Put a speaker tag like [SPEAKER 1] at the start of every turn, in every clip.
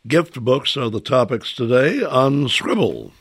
[SPEAKER 1] Gift books are the topics today on Scribble.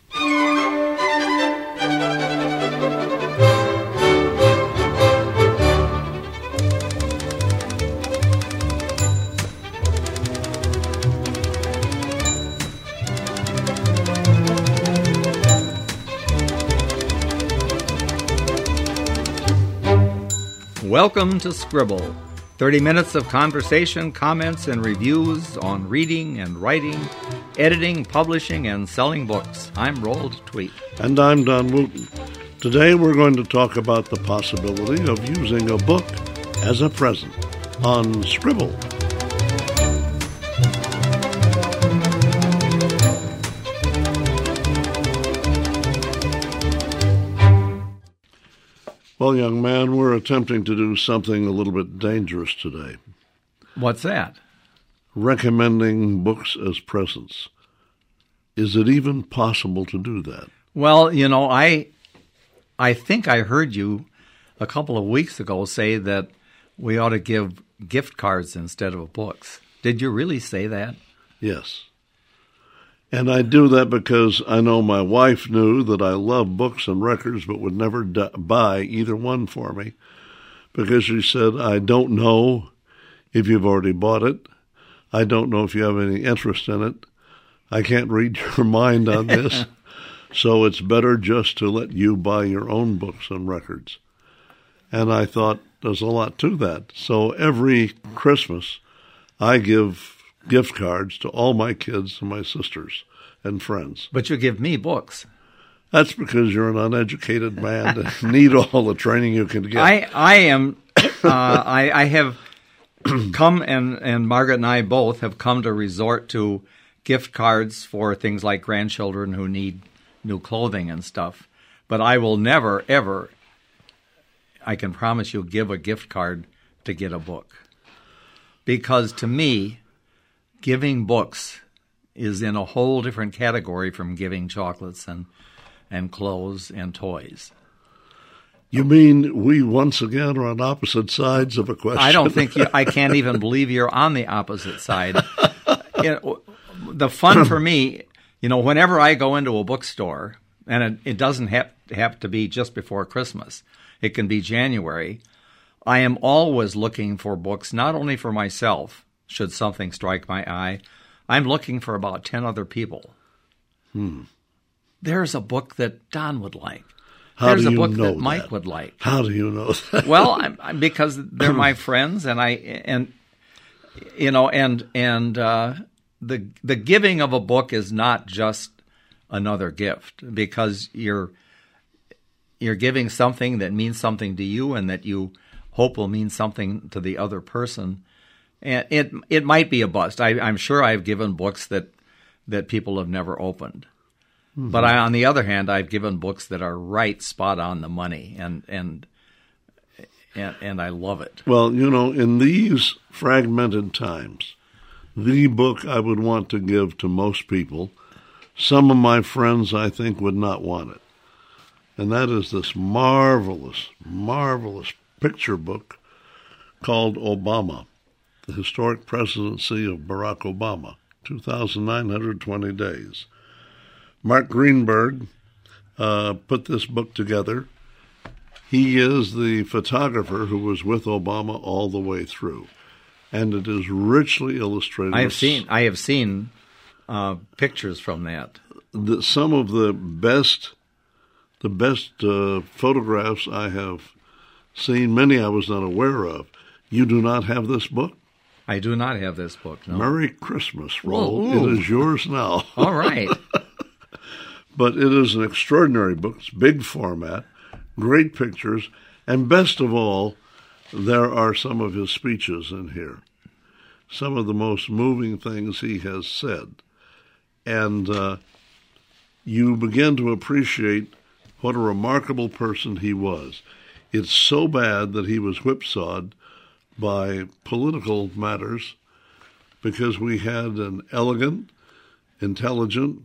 [SPEAKER 2] Welcome to Scribble, 30 minutes of conversation, comments, and reviews on reading and writing, editing, publishing, and selling books. I'm Roald Tweet.
[SPEAKER 1] And I'm Don Wooten. Today we're going to talk about the possibility of using a book as a present on Scribble. Well, young man, we're attempting to do something a little bit dangerous today.
[SPEAKER 2] What's that?
[SPEAKER 1] Recommending books as presents. Is it even possible to do that?
[SPEAKER 2] Well, you know, I think I heard you a couple of weeks ago say that we ought to give gift cards instead of books. Did you really say that?
[SPEAKER 1] Yes. And I do that because I know my wife knew that I love books and records but would never buy either one for me because she said, I don't know if you've already bought it. I don't know if you have any interest in it. I can't read your mind on this. So it's better just to let you buy your own books and records. And I thought there's a lot to that. So every Christmas I give gift cards to all my kids and my sisters and friends.
[SPEAKER 2] But you give me books.
[SPEAKER 1] That's because you're an uneducated man and need all the training you can get.
[SPEAKER 2] I am. I have come, and Margaret and I both have come to resort to gift cards for things like grandchildren who need new clothing and stuff. But I will never, ever, I can promise you, give a gift card to get a book. Because to me, giving books is in a whole different category from giving chocolates and clothes and toys.
[SPEAKER 1] You mean we once again are on opposite sides of a question?
[SPEAKER 2] I don't think I can't even believe you're on the opposite side. The fun for me, you know, whenever I go into a bookstore, and it doesn't have to be just before Christmas, it can be January, I am always looking for books, not only for myself, should something strike my eye, I'm looking for about 10 other people. There's a book that Don would like. There's a book that Mike would like.
[SPEAKER 1] How do you know that?
[SPEAKER 2] Well, because they're my friends, and the giving of a book is not just another gift, because you're giving something that means something to you and that you hope will mean something to the other person. And it might be a bust. I'm sure I've given books that people have never opened. Mm-hmm. But on the other hand, I've given books that are right spot on the money, and I love it.
[SPEAKER 1] Well, you know, in these fragmented times, the book I would want to give to most people, some of my friends I think would not want it. And that is this marvelous, marvelous picture book called Obama. The Historic Presidency of Barack Obama, 2,920 Days. Mark Greenberg put this book together. He is the photographer who was with Obama all the way through, and it is richly illustrated.
[SPEAKER 2] I have seen pictures from that.
[SPEAKER 1] Some of the best photographs I have seen. Many I was not aware of. You do not have this book?
[SPEAKER 2] I do not have this book, no.
[SPEAKER 1] Merry Christmas, Roald. It is yours now.
[SPEAKER 2] All right.
[SPEAKER 1] But it is an extraordinary book. It's big format, great pictures, and best of all, there are some of his speeches in here. Some of the most moving things he has said. And you begin to appreciate what a remarkable person he was. It's so bad that he was whipsawed by political matters because we had an elegant, intelligent,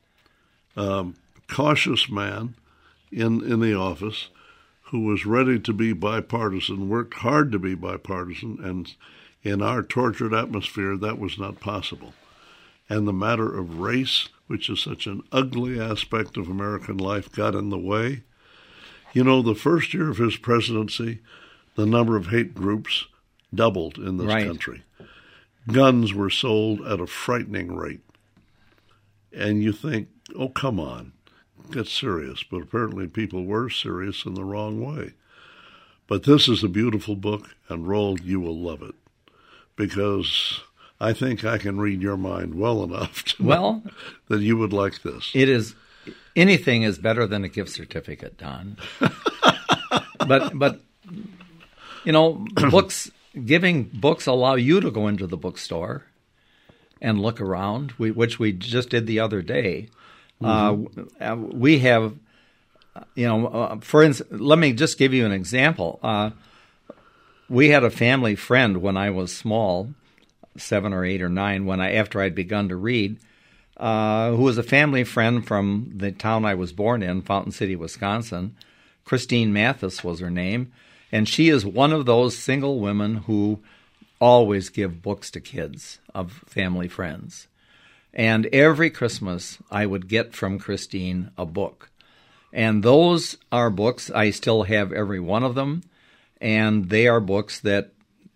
[SPEAKER 1] cautious man in the office who was ready to be bipartisan, worked hard to be bipartisan, and in our tortured atmosphere, that was not possible. and the matter of race, which is such an ugly aspect of American life, got in the way. You know, the first year of his presidency, the number of hate groups doubled in this country. Guns were sold at a frightening rate. And you think, oh, come on, get serious. But apparently people were serious in the wrong way. But this is a beautiful book, and Roald, you will love it, because I think I can read your mind well enough to know that you would like this.
[SPEAKER 2] It is. Anything is better than a gift certificate, Don. but you know, giving books allow you to go into the bookstore and look around, which we just did the other day. We have, for instance, let me just give you an example. We had a family friend when I was small, 7 or 8 or 9, after I'd begun to read, who was a family friend from the town I was born in, Fountain City, Wisconsin. Christine Mathis was her name, and she is one of those single women who always give books to kids of family friends. And every Christmas, I would get from Christine a book. And those are books, I still have every one of them, and they are books that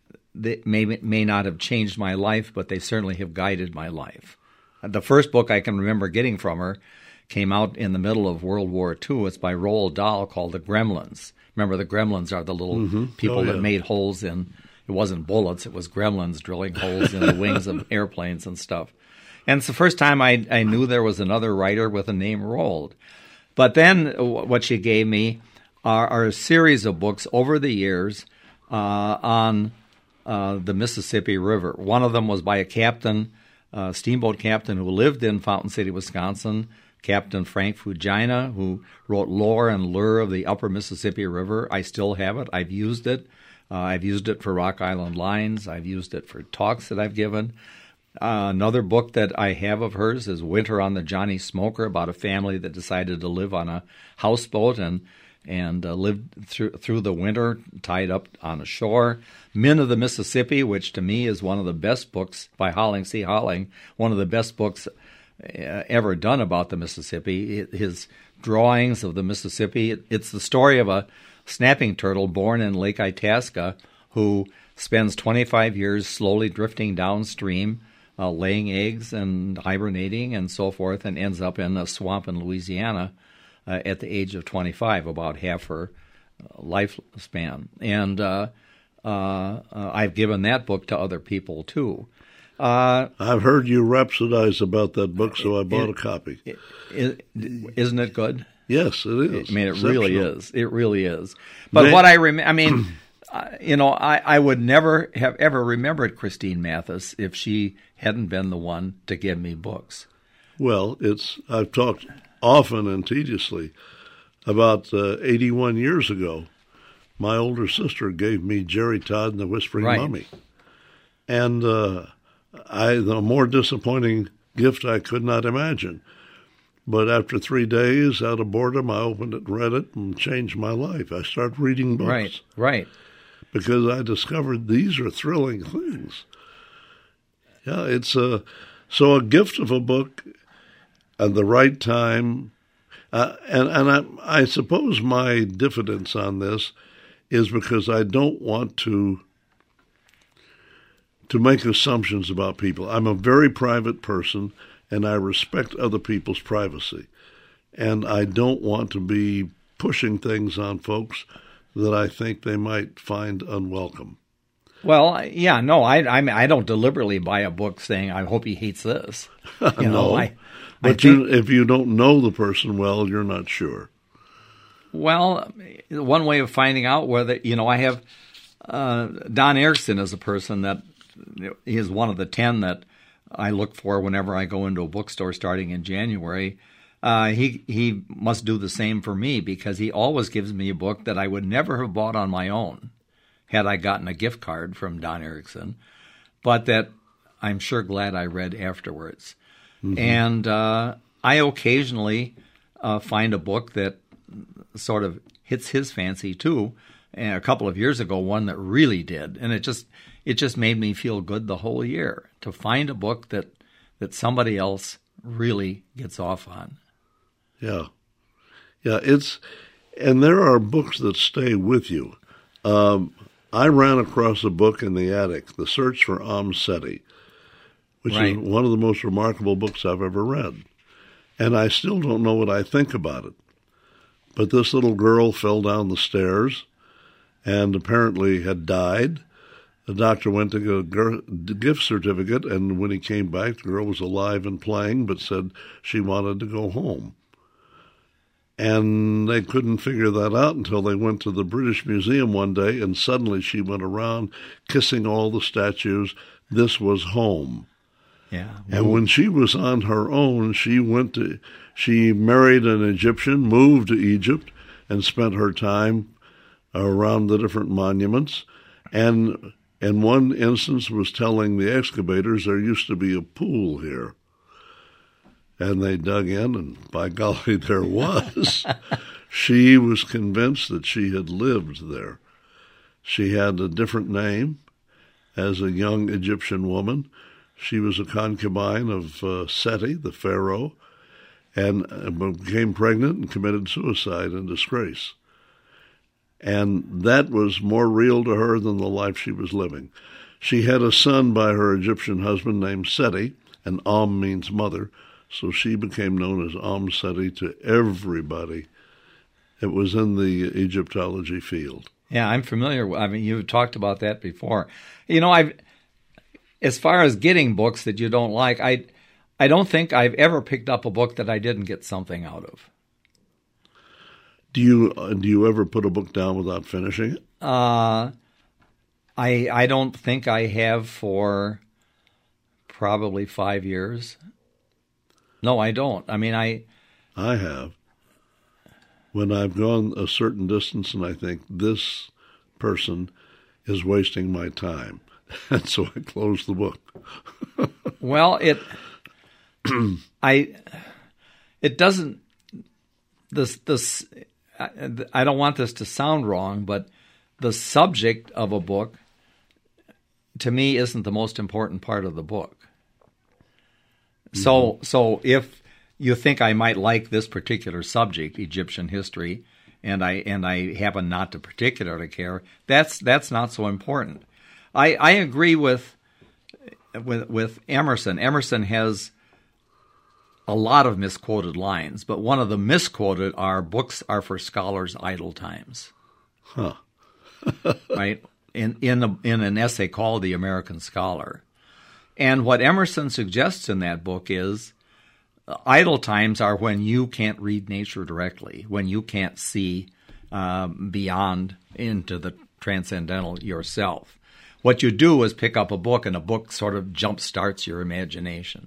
[SPEAKER 2] may not have changed my life, but they certainly have guided my life. The first book I can remember getting from her came out in the middle of World War II. It's by Roald Dahl, called The Gremlins. Remember, the Gremlins are the little people that made holes in, it wasn't bullets, it was gremlins drilling holes in the wings of airplanes and stuff. And it's the first time I knew there was another writer with the name Roald. But then what she gave me are a series of books over the years on the Mississippi River. One of them was by a captain, steamboat captain who lived in Fountain City, Wisconsin, Captain Frank Fujina, who wrote Lore and Lure of the Upper Mississippi River. I still have it. I've used it. I've used it for Rock Island Lines. I've used it for talks that I've given. Another book that I have of hers is Winter on the Johnny Smoker, about a family that decided to live on a houseboat and lived through the winter tied up on a shore. Men of the Mississippi, which to me is one of the best books by Holling C. Holling, one of the best books ever done about the Mississippi. His drawings of the Mississippi, it's the story of a snapping turtle born in Lake Itasca who spends 25 years slowly drifting downstream, laying eggs and hibernating and so forth, and ends up in a swamp in Louisiana at the age of 25, about half her lifespan. And I've given that book to other people, too.
[SPEAKER 1] I've heard you rhapsodize about that book, so I bought a copy.
[SPEAKER 2] Isn't it good?
[SPEAKER 1] Yes, it is.
[SPEAKER 2] I mean, it really is. It really is. But what I mean, I would never have ever remembered Christine Mathis if she hadn't been the one to give me books.
[SPEAKER 1] Well, I've talked often and tediously about 81 years ago. My older sister gave me Jerry Todd and the Whispering Mummy. And the more disappointing gift I could not imagine. But after 3 days, out of boredom, I opened it, read it, and changed my life. I started reading books.
[SPEAKER 2] Right.
[SPEAKER 1] Because I discovered these are thrilling things. Yeah, it's a gift of a book at the right time. And I suppose my diffidence on this is because I don't want to make assumptions about people. I'm a very private person, and I respect other people's privacy. And I don't want to be pushing things on folks that I think they might find unwelcome.
[SPEAKER 2] Well, yeah, no, I don't deliberately buy a book saying, I hope he hates this.
[SPEAKER 1] If you don't know the person well, you're not sure.
[SPEAKER 2] Well, one way of finding out whether, I have Don Erickson is a person that he is one of the 10 that I look for whenever I go into a bookstore starting in January. He must do the same for me because he always gives me a book that I would never have bought on my own had I gotten a gift card from Don Erickson, but that I'm sure glad I read afterwards. Mm-hmm. And I occasionally find a book that sort of hits his fancy too. And a couple of years ago, one that really did, and it just made me feel good the whole year to find a book that that somebody else really gets off on.
[SPEAKER 1] Yeah. Yeah, and there are books that stay with you. I ran across a book in the attic, The Search for Seti, which
[SPEAKER 2] Right.
[SPEAKER 1] is one of the most remarkable books I've ever read. And I still don't know what I think about it. But this little girl fell down the stairs and apparently had died. The doctor went to get a gift certificate, and when he came back, the girl was alive and playing, but said she wanted to go home. And they couldn't figure that out until they went to the British Museum one day, and suddenly she went around kissing all the statues. This was home.
[SPEAKER 2] Yeah.
[SPEAKER 1] And when she was on her own, she married an Egyptian, moved to Egypt, and spent her time around the different monuments. And in one instance was telling the excavators there used to be a pool here. And they dug in, and by golly, there was. She was convinced that she had lived there. She had a different name as a young Egyptian woman. She was a concubine of Seti, the pharaoh, and became pregnant and committed suicide in disgrace. And that was more real to her than the life she was living. She had a son by her Egyptian husband named Seti, and means mother, so she became known as Seti to everybody. It was in the Egyptology field.
[SPEAKER 2] Yeah, I'm familiar. I mean, you've talked about that before. As far as getting books that you don't like, I don't think I've ever picked up a book that I didn't get something out of.
[SPEAKER 1] Do you ever put a book down without finishing it?
[SPEAKER 2] I don't think I have for probably 5 years. No, I don't. I mean, I
[SPEAKER 1] have. When I've gone a certain distance and I think this person is wasting my time, and so I close the book.
[SPEAKER 2] Well, it doesn't. This I don't want this to sound wrong, but the subject of a book, to me, isn't the most important part of the book. So if you think I might like this particular subject, Egyptian history, and I happen not to particularly care, that's not so important. I agree with Emerson. Emerson has a lot of misquoted lines, but one of the misquoted are books are for scholars' idle times.
[SPEAKER 1] Huh.
[SPEAKER 2] Right? In an essay called The American Scholar. And what Emerson suggests in that book is idle times are when you can't read nature directly, when you can't see beyond into the transcendental yourself. What you do is pick up a book, and a book sort of jump-starts your imagination.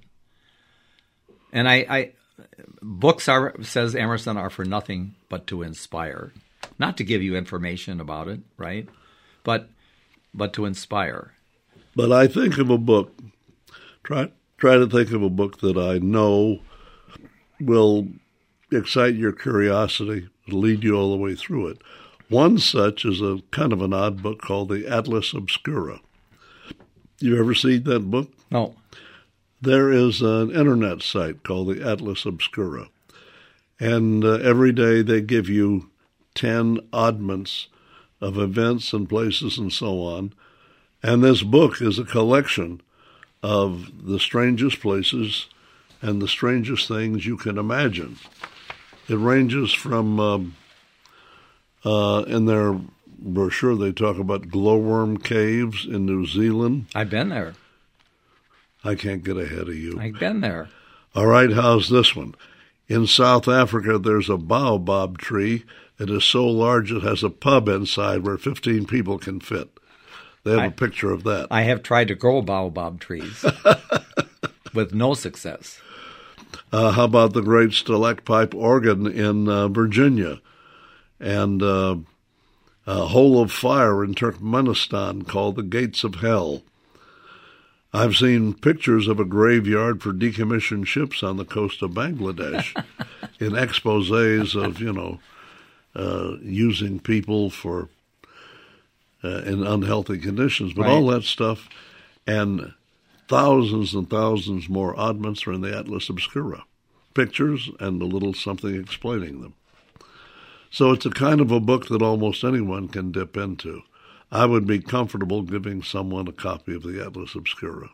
[SPEAKER 2] And books are, says Emerson, are for nothing but to inspire. Not to give you information about it, right? But to inspire.
[SPEAKER 1] But I think of a book, try to think of a book that I know will excite your curiosity, lead you all the way through it. One such is a kind of an odd book called the Atlas Obscura. You ever seen that book?
[SPEAKER 2] No.
[SPEAKER 1] There is an internet site called the Atlas Obscura, and every day they give you 10 oddments of events and places and so on. And this book is a collection of the strangest places and the strangest things you can imagine. It ranges from, in their brochure, they talk about glowworm caves in New Zealand.
[SPEAKER 2] I've been there.
[SPEAKER 1] I can't get ahead of you.
[SPEAKER 2] I've been there.
[SPEAKER 1] All right, how's this one? In South Africa, there's a baobab tree that is so large it has a pub inside where 15 people can fit. They have a picture of that.
[SPEAKER 2] I have tried to grow baobab trees with no success.
[SPEAKER 1] How about the great stalactite organ in Virginia? And a hole of fire in Turkmenistan called the Gates of Hell. I've seen pictures of a graveyard for decommissioned ships on the coast of Bangladesh in exposés of, using people for in unhealthy conditions. But
[SPEAKER 2] right.
[SPEAKER 1] all that stuff, and thousands and thousands more oddments are in the Atlas Obscura, pictures and a little something explaining them. So it's a kind of a book that almost anyone can dip into. I would be comfortable giving someone a copy of the Atlas Obscura.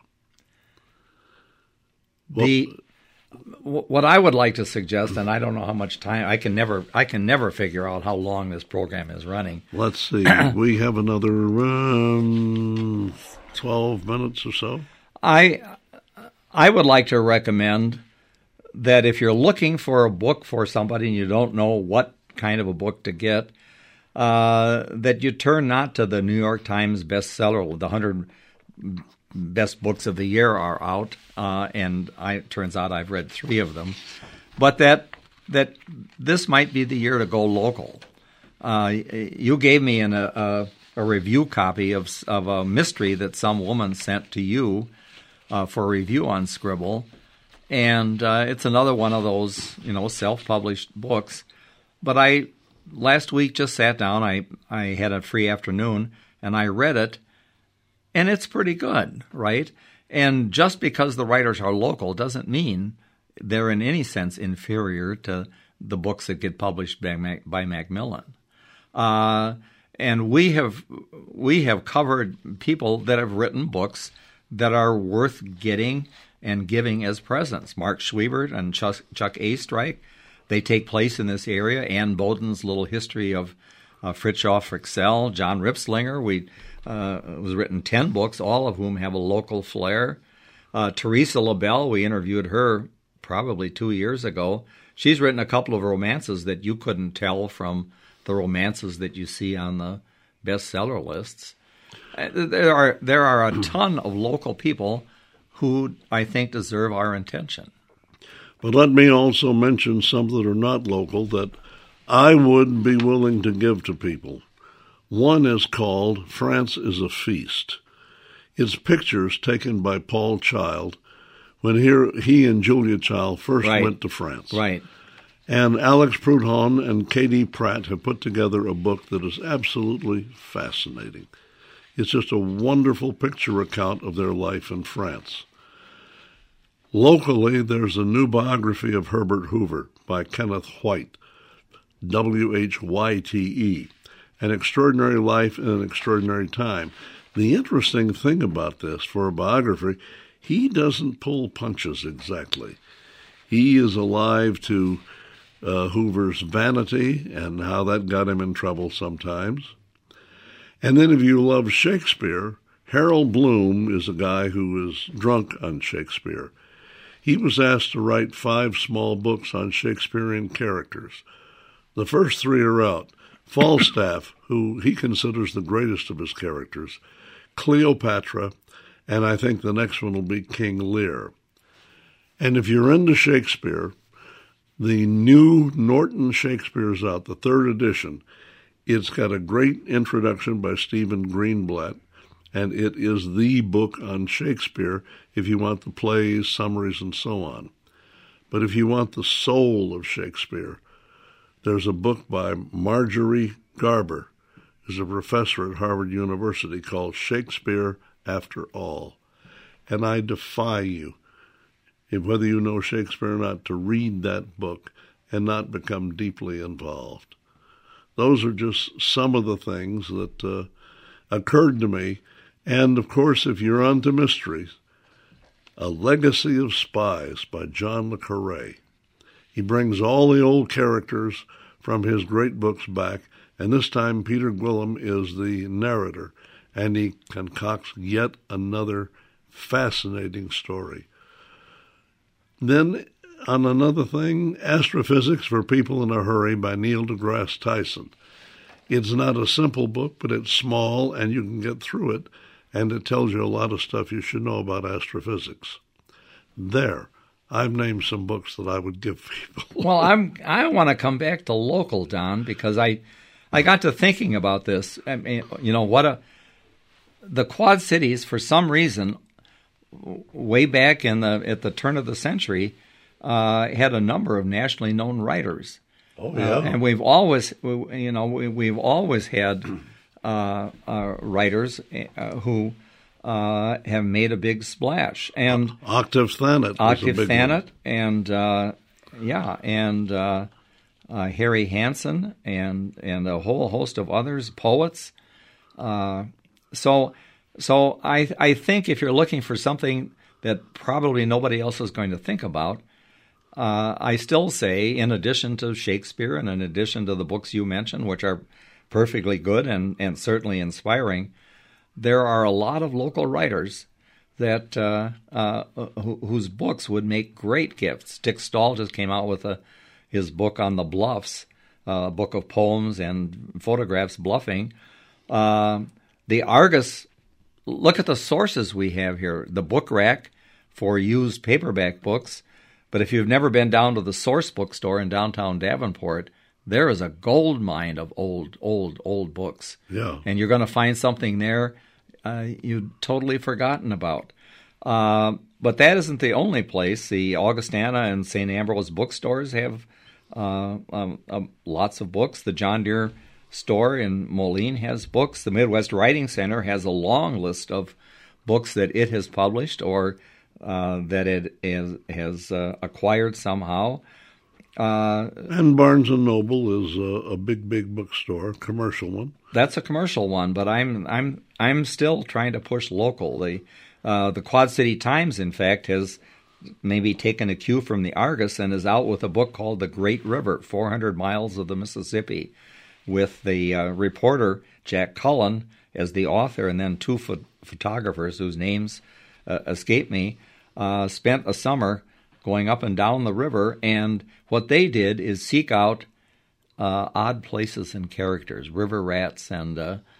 [SPEAKER 2] What I would like to suggest, and I don't know how much time, I can never figure out how long this program is running.
[SPEAKER 1] Let's see. We have another 12 minutes or so.
[SPEAKER 2] I would like to recommend that if you're looking for a book for somebody and you don't know what kind of a book to get, that you turn not to the New York Times bestseller. The 100 best books of the year are out, and it turns out I've read 3 of them. But that this might be the year to go local. You gave me a review copy of a mystery that some woman sent to you for a review on Scribble, and it's another one of those self-published books. But I last week just sat down. I had a free afternoon and I read it, and it's pretty good, right? And just because the writers are local doesn't mean they're in any sense inferior to the books that get published by Macmillan. And we have covered people that have written books that are worth getting and giving as presents. Mark Schwiebert and Chuck Aistreich, they take place in this area. Ann Boden's little history of Fritjof Fryxell, John Ripslinger. Was written 10 books, all of whom have a local flair. Teresa LaBelle, we interviewed her probably 2 years ago. She's written a couple of romances that you couldn't tell from the romances that you see on the bestseller lists. There are a ton of local people who I think deserve our attention.
[SPEAKER 1] But let me also mention some that are not local that I would be willing to give to people. One is called France is a Feast. It's pictures taken by Paul Child when he and Julia Child first went to France.
[SPEAKER 2] Right.
[SPEAKER 1] And Alex Proudhon and Katie Pratt have put together a book that is absolutely fascinating. It's just a wonderful picture account of their life in France. Locally, there's a new biography of Herbert Hoover by Kenneth White, Whyte, An Extraordinary Life in an Extraordinary Time. The interesting thing about this, for a biography, he doesn't pull punches exactly. He is alive to Hoover's vanity and how that got him in trouble sometimes. And then if you love Shakespeare, Harold Bloom is a guy who is drunk on Shakespeare. He was asked to write 5 small books on Shakespearean characters. The first 3 are out. Falstaff, who he considers the greatest of his characters, Cleopatra, and I think the next one will be King Lear. And if you're into Shakespeare, the new Norton Shakespeare's out, the 3rd edition. It's got a great introduction by Stephen Greenblatt, and it is the book on Shakespeare if you want the plays, summaries, and so on. But if you want the soul of Shakespeare, there's a book by Marjorie Garber, who's a professor at Harvard University, called Shakespeare After All. And I defy you, whether you know Shakespeare or not, to read that book and not become deeply involved. Those are just some of the things that occurred to me. And, of course, if you're onto mysteries, A Legacy of Spies by John le Carré. He brings all the old characters from his great books back, and this time Peter Gwillim is the narrator, and he concocts yet another fascinating story. Then, on another thing, Astrophysics for People in a Hurry by Neil deGrasse Tyson. It's not a simple book, but it's small, and you can get through it, and it tells you a lot of stuff you should know about astrophysics. There, I've named some books that I would give people.
[SPEAKER 2] Well, I want to come back to local, Don, because I got to thinking about this. I mean, the Quad Cities, for some reason, way back at the turn of the century, had a number of nationally known writers.
[SPEAKER 1] Oh yeah,
[SPEAKER 2] and we've always had writers who have made a big splash. And
[SPEAKER 1] Octave Thanet.
[SPEAKER 2] Octave Thanet, and Harry Hansen, and a whole host of others, poets. So I think if you're looking for something that probably nobody else is going to think about, I still say, in addition to Shakespeare and in addition to the books you mentioned, which are perfectly good and certainly inspiring, there are a lot of local writers that whose books would make great gifts. Dick Stahl just came out with his book on the bluffs, a book of poems and photographs bluffing. The Argus, look at the sources we have here. The Book Rack for used paperback books. But if you've never been down to the Source bookstore in downtown Davenport, there is a gold mine of old books.
[SPEAKER 1] Yeah.
[SPEAKER 2] And you're going to find something there you'd totally forgotten about. But that isn't the only place. The Augustana and St. Ambrose bookstores have lots of books. The John Deere store in Moline has books. The Midwest Writing Center has a long list of books that it has published or that it has acquired somehow.
[SPEAKER 1] And Barnes & Noble is a big bookstore, commercial one.
[SPEAKER 2] That's a commercial one, but I'm still trying to push local. The Quad City Times, in fact, has maybe taken a cue from the Argus and is out with a book called The Great River, 400 Miles of the Mississippi, with the reporter Jack Cullen as the author, and then two photographers whose names escape me, spent a summer going up and down the river, and what they did is seek out odd places and characters, river rats and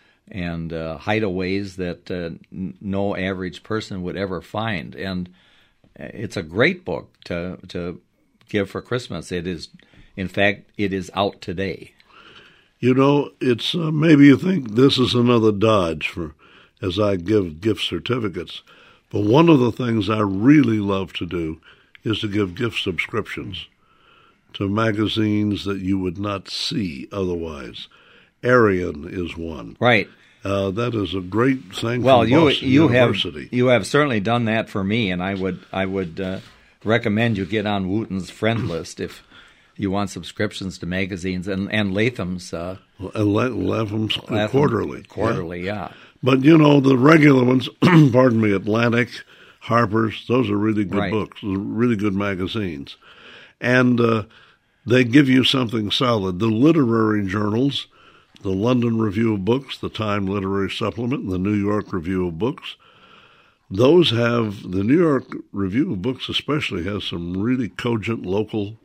[SPEAKER 2] hideaways that no average person would ever find. And it's a great book to give for Christmas. It is, in fact, it is out today.
[SPEAKER 1] You know, it's maybe you think this is another dodge as I give gift certificates, but one of the things I really love to do is to give gift subscriptions to magazines that you would not see otherwise. Arion is one.
[SPEAKER 2] Right.
[SPEAKER 1] That is a great thing
[SPEAKER 2] well,
[SPEAKER 1] for Boston University.
[SPEAKER 2] You have certainly done that for me, and I would recommend you get on Wooten's friend list if you want subscriptions to magazines and Latham's.
[SPEAKER 1] Latham's quarterly.
[SPEAKER 2] Quarterly, yeah.
[SPEAKER 1] But, you know, the regular ones, pardon me, Atlantic, Harper's, those are really good books, really good magazines. And they give you something solid. The literary journals, the London Review of Books, the Time Literary Supplement, and the New York Review of Books, those have, the New York Review of Books especially has some really cogent local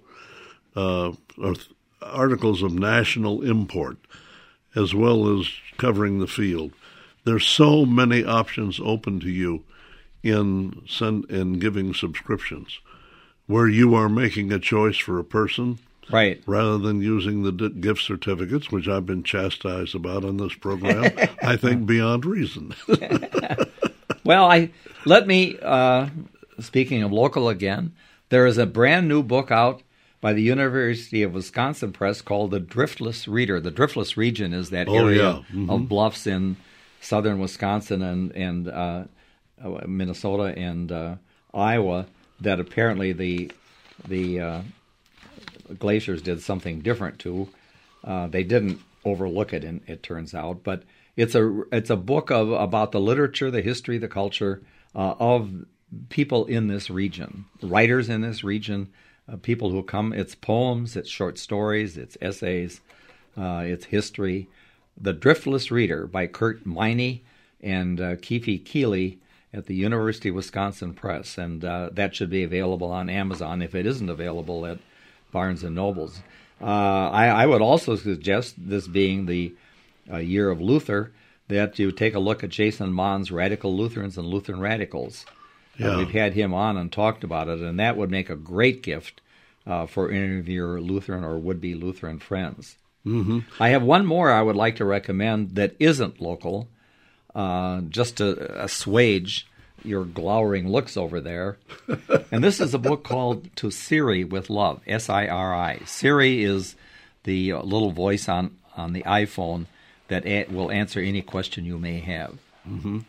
[SPEAKER 1] articles of national import, as well as covering the field. There's so many options open to you in giving subscriptions, where you are making a choice for a person,
[SPEAKER 2] right,
[SPEAKER 1] rather than using the gift certificates, which I've been chastised about on this program. I think beyond reason.
[SPEAKER 2] Well, speaking of local again, there is a brand new book out by the University of Wisconsin Press called The Driftless Reader. The Driftless region is that area of bluffs in southern Wisconsin and Minnesota and Iowa that apparently the glaciers did something different to. They didn't overlook it, it turns out, but it's a book about the literature, the history, the culture of people in this region, writers in this region, people who come. It's poems, it's short stories, it's essays, it's history. The Driftless Reader by Kurt Miney and Keefe Keeley at the University of Wisconsin Press, and that should be available on Amazon if it isn't available at Barnes & Noble's. I would also suggest, this being the year of Luther, that you take a look at Jason Mond's Radical Lutherans and Lutheran Radicals.
[SPEAKER 1] Yeah.
[SPEAKER 2] We've had him on and talked about it, and that would make a great gift for any of your Lutheran or would-be Lutheran friends.
[SPEAKER 1] Mm-hmm.
[SPEAKER 2] I have one more I would like to recommend that isn't local, just to assuage your glowering looks over there. And this is a book called To Siri with Love, Siri. Siri is the little voice on the iPhone that will answer any question you may have.
[SPEAKER 1] Mm-hmm.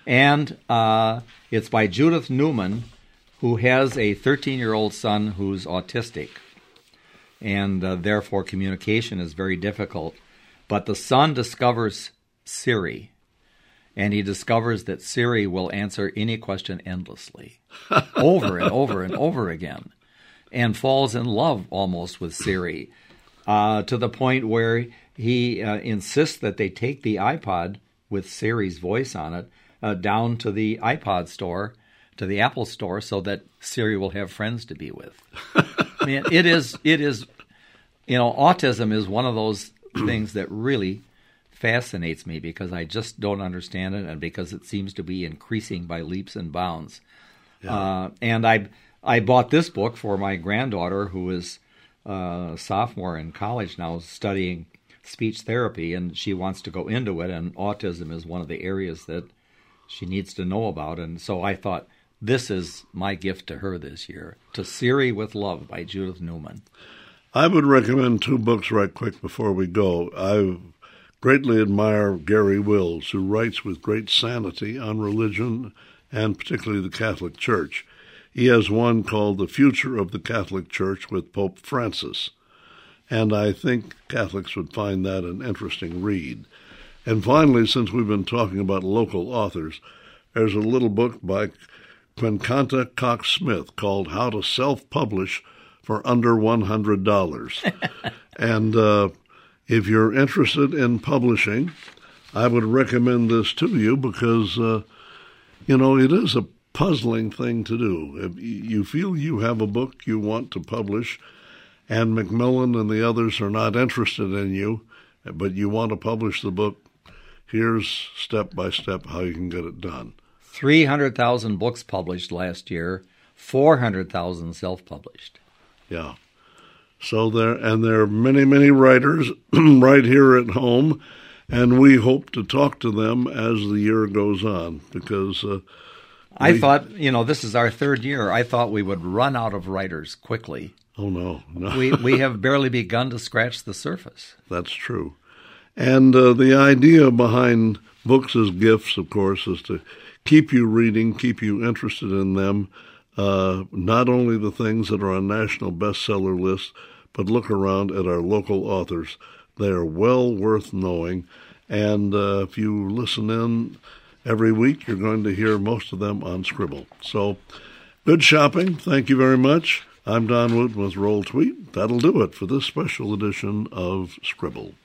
[SPEAKER 2] And it's by Judith Newman, who has a 13-year-old son who's autistic. And therefore communication is very difficult. But the son discovers Siri, and he discovers that Siri will answer any question endlessly, over and over and over again, and falls in love almost with Siri, to the point where he insists that they take the iPod with Siri's voice on it down to the iPod store, to the Apple store, so that Siri will have friends to be with. I mean, it is, autism is one of those things that really fascinates me because I just don't understand it, and because it seems to be increasing by leaps and bounds. Yeah. And I bought this book for my granddaughter, who is a sophomore in college now, studying speech therapy, and she wants to go into it, and autism is one of the areas that she needs to know about. And so I thought, this is my gift to her this year, To Siri with Love by Judith Newman.
[SPEAKER 1] I would recommend two books right quick before we go. I greatly admire Gary Wills, who writes with great sanity on religion and particularly the Catholic Church. He has one called The Future of the Catholic Church with Pope Francis, and I think Catholics would find that an interesting read. And finally, since we've been talking about local authors, there's a little book by Quincanta Cox Smith called How to Self-Publish for Under $100. And if you're interested in publishing, I would recommend this to you because, it is a puzzling thing to do. If you feel you have a book you want to publish and Macmillan and the others are not interested in you, but you want to publish the book, here's step by step how you can get it done.
[SPEAKER 2] 300,000 books published last year, 400,000 self-published.
[SPEAKER 1] Yeah. So there are many, many writers right here at home, and we hope to talk to them as the year goes on because
[SPEAKER 2] I thought, this is our third year. I thought we would run out of writers quickly.
[SPEAKER 1] Oh, no.
[SPEAKER 2] We have barely begun to scratch the surface.
[SPEAKER 1] That's true. And the idea behind books as gifts, of course, is to keep you reading, keep you interested in them, not only the things that are on national bestseller lists, but look around at our local authors. They are well worth knowing, and if you listen in every week, you're going to hear most of them on Scribble. So, good shopping. Thank you very much. I'm Don Wooten with Roll Tweet. That'll do it for this special edition of Scribble.